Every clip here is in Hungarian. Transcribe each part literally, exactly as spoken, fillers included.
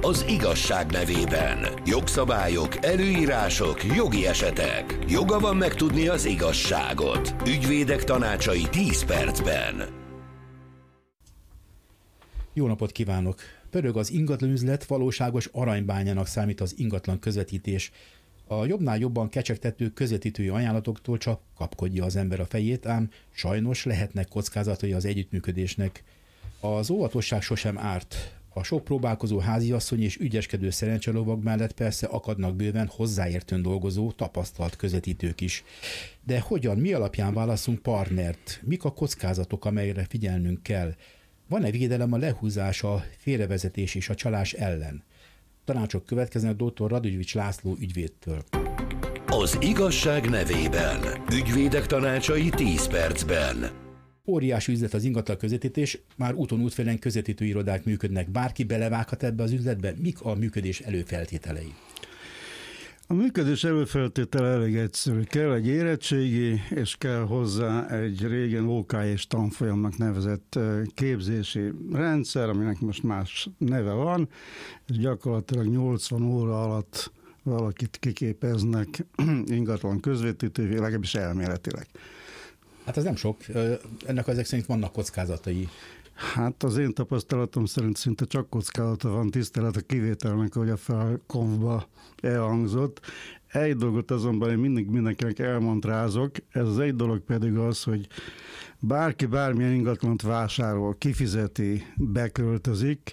az igazság nevében. Jogszabályok, előírások, jogi esetek. Joga van megtudni az igazságot. Ügyvédek tanácsai tíz percben. Jó napot kívánok! Pörög az ingatlan üzlet, valóságos aranybányának számít az ingatlan közvetítés. A jobbnál jobban kecsegtető közvetítői ajánlatoktól csak kapkodja az ember a fejét, ám sajnos lehetnek kockázatai az együttműködésnek. Az óvatosság sosem árt. A sok próbálkozó háziasszony és ügyeskedő szerencselovag mellett persze akadnak bőven hozzáértően dolgozó, tapasztalt közvetítők is. De hogyan, mi alapján válaszunk partnert? Mik a kockázatok, amelyre figyelnünk kell? Van-e védelem a lehúzás, a félrevezetés és a csalás ellen? Tanácsok következnek dr. Radujvics László ügyvédtől. Az igazság nevében. Ügyvédek tanácsai tíz percben. Óriási üzlet az ingatlan közvetítés, már úton útfélen közvetítőirodák működnek. Bárki belevághat ebbe az üzletbe? Mik a működés előfeltételei? A működés előfeltétele elég egyszerű. Kell egy érettségi, és kell hozzá egy régen ó ká és tanfolyamnak nevezett képzési rendszer, aminek most más neve van, és gyakorlatilag nyolcvan óra alatt valakit kiképeznek ingatlan közvetítővé, legalábbis elméletileg. Hát ez nem sok, ennek ezek szerint vannak kockázatai. Hát az én tapasztalatom szerint szinte csak kockázata van, tisztelet a kivételnek, ahogy a felkonfba elhangzott. Egy dolgot azonban én mindig mindenkinek elmontrázok, ez az egy dolog pedig az, hogy bárki bármilyen ingatlant vásárol, kifizeti, beköltözik,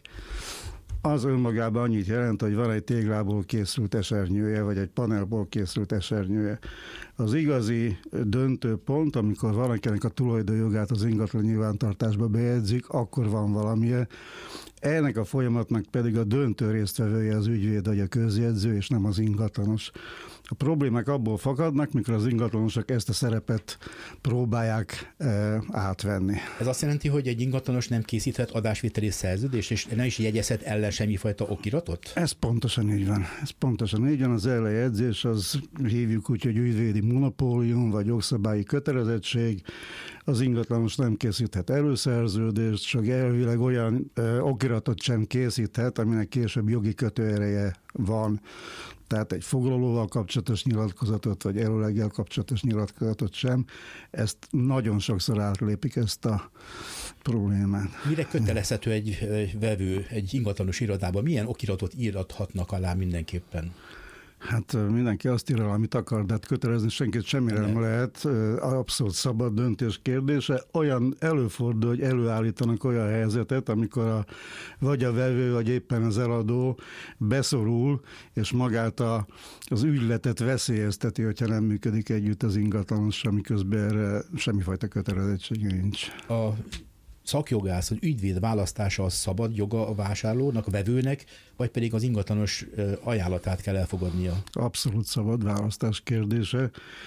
az önmagában annyit jelent, hogy van egy téglából készült esernyője, vagy egy panelból készült esernyője. Az igazi döntő pont, amikor valakinek a tulajdonjogát az ingatlan nyilvántartásba bejegyzik, akkor van valamilyen. Ennek a folyamatnak pedig a döntő résztvevője az ügyvéd, vagy a közjegyző, és nem az ingatlanos. A problémák abból fakadnak, mikor az ingatlanosok ezt a szerepet próbálják e, átvenni. Ez azt jelenti, hogy egy ingatlanos nem készíthet adásvételi szerződést, és nem is jegyezhet ellen semmifajta okiratot? Ez pontosan így van. Ez pontosan így van. Az ellenjegyzés, az hívjuk úgy, hogy ügyvédi monopólium, vagy jogszabályi kötelezettség. Az ingatlanos nem készíthet előszerződést, csak elvileg olyan e, okiratot sem készíthet, aminek később jogi kötőereje van. Tehát egy foglalóval kapcsolatos nyilatkozatot, vagy előleggel kapcsolatos nyilatkozatot sem. Ezt nagyon sokszor átlépik, ezt a problémát. Mire kötelezhető egy vevő, egy ingatlanos irodában? Milyen okiratot írathatnak alá mindenképpen? Hát mindenki azt ír, amit akar, de hát kötelezni senkit semmire nem lehet. Abszolút szabad döntés kérdése. Olyan előfordul, hogy előállítanak olyan helyzetet, amikor a, vagy a vevő, vagy éppen az eladó beszorul, és magát a, az ügyletet veszélyezteti, hogyha nem működik együtt az ingatlanos, miközben erre semmifajta kötelezettsége nincs. A szakjogász, hogy ügyvéd választása az szabad joga a vásárlónak, a vevőnek, vagy pedig az ingatlanos ajánlatát kell elfogadnia? Abszolút szabad választás kérdése.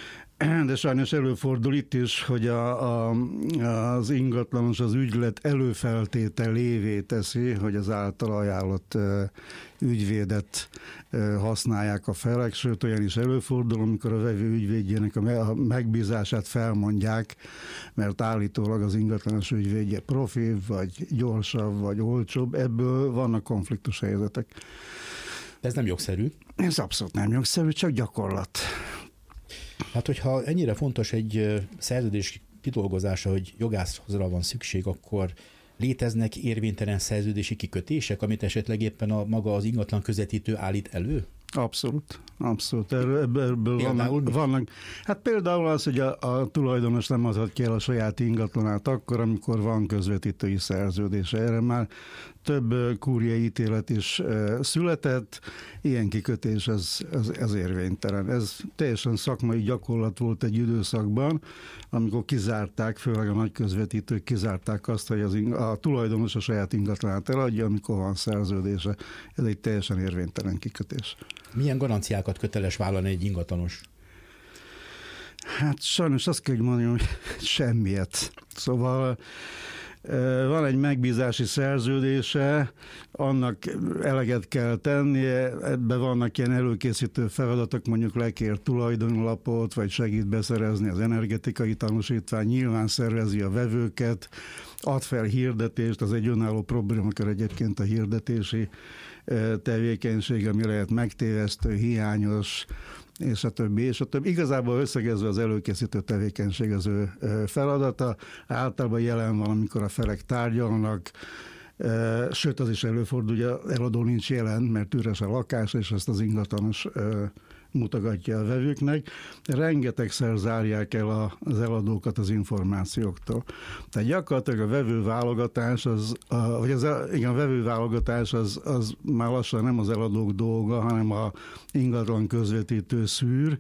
De sajnos előfordul itt is, hogy a, a, az ingatlanos az ügylet előfeltételévé teszi, hogy az által ajánlott ügyvédet használják a felek, sőt olyan is előfordul, amikor a vevő ügyvédjének a megbízását felmondják, mert állítólag az ingatlanos ügyvédje profibb, vagy gyorsabb, vagy olcsóbb, ebből vannak konfliktus helyzetek. Ez nem jogszerű? Ez abszolút nem jogszerű, csak gyakorlat. Hát, hogyha ennyire fontos egy szerződés kidolgozása, hogy jogászhozra van szükség, akkor léteznek érvénytelen szerződési kikötések, amit esetleg éppen a maga az ingatlan közvetítő állít elő? Abszolút, abszolút. Ebből, ebből vannak, vannak. Hát például az, hogy a, a tulajdonos nem adhat ki el a saját ingatlanát akkor, amikor van közvetítői szerződése. Erre már több kúriai ítélet is született. Ilyen kikötés, ez, ez, ez érvénytelen. Ez teljesen szakmai gyakorlat volt egy időszakban, amikor kizárták, főleg a nagy közvetítők kizárták azt, hogy az, a tulajdonos a saját ingatlanát eladja, amikor van szerződése. Ez egy teljesen érvénytelen kikötés. Milyen garanciákat köteles vállalni egy ingatlanos? Hát sajnos azt kell mondani, hogy semmiet. Szóval Van egy megbízási szerződése, annak eleget kell tennie, ebben vannak ilyen előkészítő feladatok, mondjuk lekér tulajdonlapot, vagy segít beszerezni az energetikai tanúsítvány, nyilván szervezi a vevőket, ad fel hirdetést, az egy önálló problémakör egyébként a hirdetési tevékenység, ami lehet megtévesztő, hiányos, és a többi, és a többi. Igazából összegezve az előkészítő tevékenység az ő feladata. Általában jelen van, amikor a felek tárgyalnak, sőt, az is előfordul, hogy eladó nincs jelen, mert üres a lakás, és ezt az ingatlanos mutogatja a vevőknek. Rengetegszer zárják el az eladókat az információktól. Tehát gyakorlatilag a vevőválogatás az, a, vagy az, igen, a vevőválogatás az, az már lassan nem az eladók dolga, hanem a ingatlan közvetítő szűr,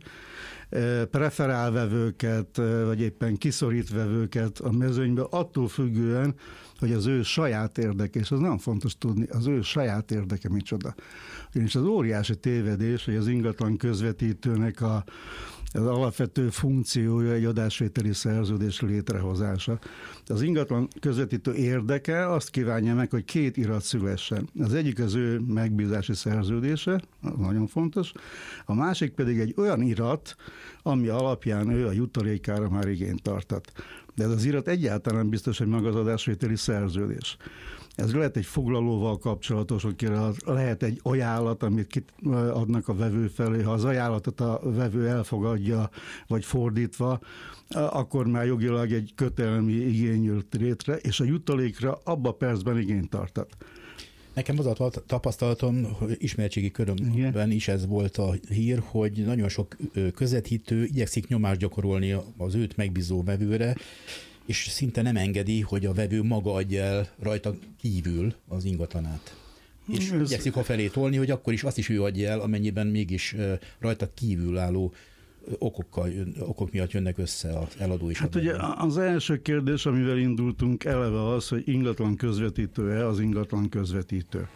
preferál vevőket, vagy éppen kiszorít vevőket a mezőnybe, attól függően, hogy az ő saját érdeke, és az nagyon fontos tudni, az ő saját érdeke micsoda. Ugyanis az óriási tévedés, hogy az ingatlan közvetítőnek a, az alapvető funkciója egy adásvételi szerződés létrehozása. Az ingatlan közvetítő érdeke azt kívánja meg, hogy két irat szülessen. Az egyik az ő megbízási szerződése, az nagyon fontos, a másik pedig egy olyan irat, ami alapján ő a jutalékára már igényt tartat. De ez az irat egyáltalán nem biztos, hogy maga az adásvételi szerződés. Ez lehet egy foglalóval kapcsolatos, hogy lehet egy ajánlat, amit adnak a vevő felé. Ha az ajánlatot a vevő elfogadja, vagy fordítva, akkor már jogilag egy kötelmi igény jött létre, és a jutalékra abba percben igényt tartat. Nekem az a tapasztalatom, hogy ismertségi körömben is ez volt a hír, hogy nagyon sok közvetítő igyekszik nyomást gyakorolni az őt megbízó vevőre, és szinte nem engedi, hogy a vevő maga adja el rajta kívül az ingatlanát. És ez... igyekszik a felé tolni, hogy akkor is azt is ő adja el, amennyiben mégis rajta kívül álló okokkal, okok miatt jönnek össze az eladó is. Hát ugye az első kérdés, amivel indultunk eleve az, hogy ingatlan közvetítő-e az ingatlan közvetítő.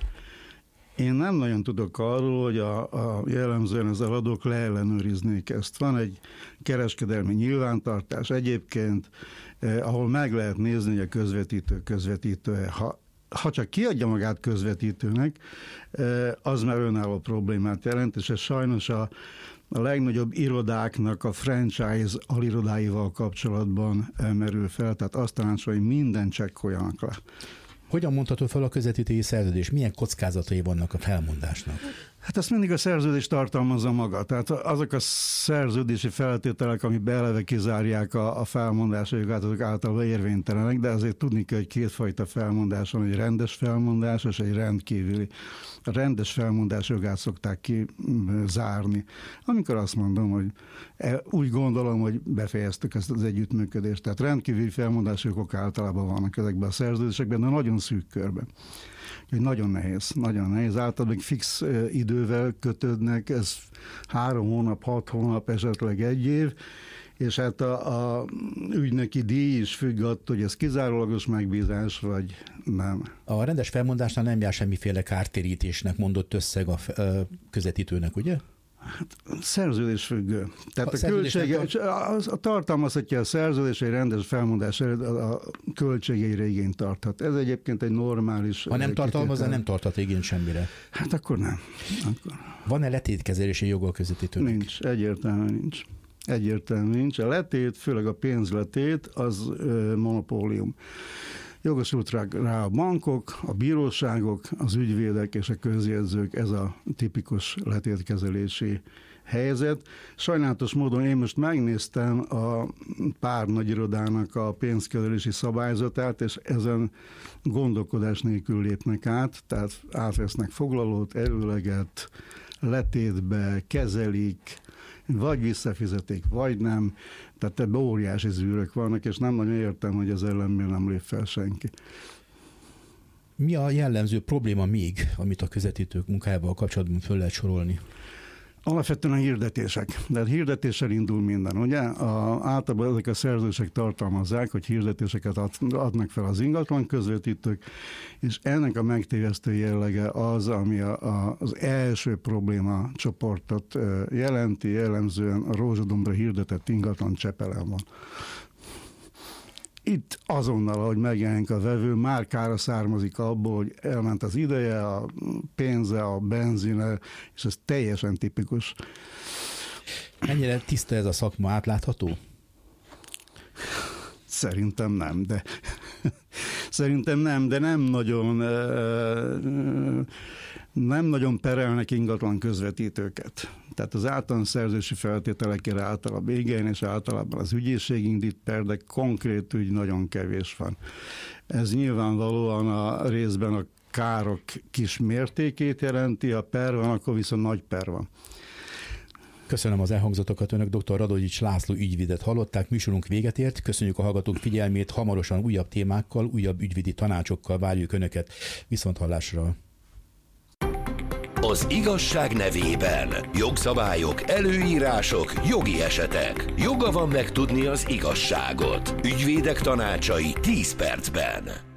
Én nem nagyon tudok arról, hogy a, a jellemzően az eladók leellenőriznék ezt. Van egy kereskedelmi nyilvántartás egyébként, eh, ahol meg lehet nézni, hogy a közvetítő közvetítő. Ha, ha csak kiadja magát közvetítőnek, eh, az már önálló problémát jelent, és ez sajnos a A legnagyobb irodáknak a franchise alirodáival kapcsolatban merül fel, tehát azt tanácsolja, hogy minden csekkoljanak le. Hogyan mondható fel a közvetítői szerződés? Milyen kockázatai vannak a felmondásnak? Hát ezt mindig a szerződés tartalmazza maga. Tehát azok a szerződési feltételek, ami eleve kizárják a, a felmondási jogát, azok általában érvénytelenek, de azért tudni kell, hogy kétfajta felmondás van, egy rendes felmondás és egy rendkívüli. A rendes felmondás jogát szokták kizárni. Amikor azt mondom, hogy úgy gondolom, hogy befejeztük ezt az együttműködést. Tehát rendkívüli felmondási jogok általában vannak ezekben a szerződésekben, de nagyon szűk körben. Úgyhogy nagyon nehéz, nagyon nehéz. Általában fix idővel kötődnek, ez három hónap, hat hónap, esetleg egy év, és hát a, a ügynöki díj is függ attól, hogy ez kizárólagos megbízás, vagy nem. A rendes felmondásnál nem jár semmiféle kártérítésnek mondott összeg a közvetítőnek, ugye? Hát szerződés függő. Tehát a, a költsége, a, a tartalmazhatja a szerződés, egy rendes felmondás a, a költségeire igényt tarthat. Ez egyébként egy normális... Ha nem tartalmazza, nem tarthat igényt semmire. Hát akkor nem. Akkor. Van-e letétkezelési joga a közvetítőnek? Nincs, egyértelműen nincs. Egyértelműen nincs. A letét, főleg a pénzletét, az ö, monopólium. Jogosult rá, rá a bankok, a bíróságok, az ügyvédek és a közjegyzők, ez a tipikus letétkezelési helyzet. Sajnálatos módon én most megnéztem a pár nagyirodának a pénzkezelési szabályzatát, és ezen gondolkodás nélkül lépnek át, tehát átvesznek foglalót, előleget, letétbe, kezelik, vagy visszafizetik, vagy nem. Tehát ebben óriási zűrök vannak, és nem nagyon értem, hogy az ellen miért nem lép fel senki. Mi a jellemző probléma még, amit a közvetítők munkájával kapcsolatban föl lehet sorolni? Alapvetően a hirdetések. De hirdetéssel indul minden, ugye? A, általában ezek a szerződések tartalmazzák, hogy hirdetéseket ad, adnak fel az ingatlan közvetítők, és ennek a megtévesztő jellege az, ami a, a, az első probléma csoportot jelenti, jellemzően a Rózsadombra hirdetett ingatlan Csepelen van. Itt azonnal, ahogy megjelenik a vevő, már kára származik abból, hogy elment az ideje, a pénze, a benzine, és ez teljesen tipikus. Mennyire tiszta ez a szakma, átlátható? Szerintem nem, de szerintem nem, de nem nagyon nem nagyon perelnek ingatlan közvetítőket. Tehát az általános szerzősi feltételekre általában igen, és általában az ügyészség indít per, de konkrét ügy nagyon kevés van. Ez nyilvánvalóan a részben a károk kis mértékét jelenti, ha per van, akkor viszont nagy per van. Köszönöm az elhangzatokat, önök dr. Radonjics László ügyvédet hallották, műsorunk véget ért, köszönjük a hallgatók figyelmét, hamarosan újabb témákkal, újabb ügyvédi tanácsokkal várjuk önöket, viszonthallásra. Az igazság nevében jogszabályok, előírások, jogi esetek. Joga van megtudni az igazságot. Ügyvédek tanácsai tíz percben.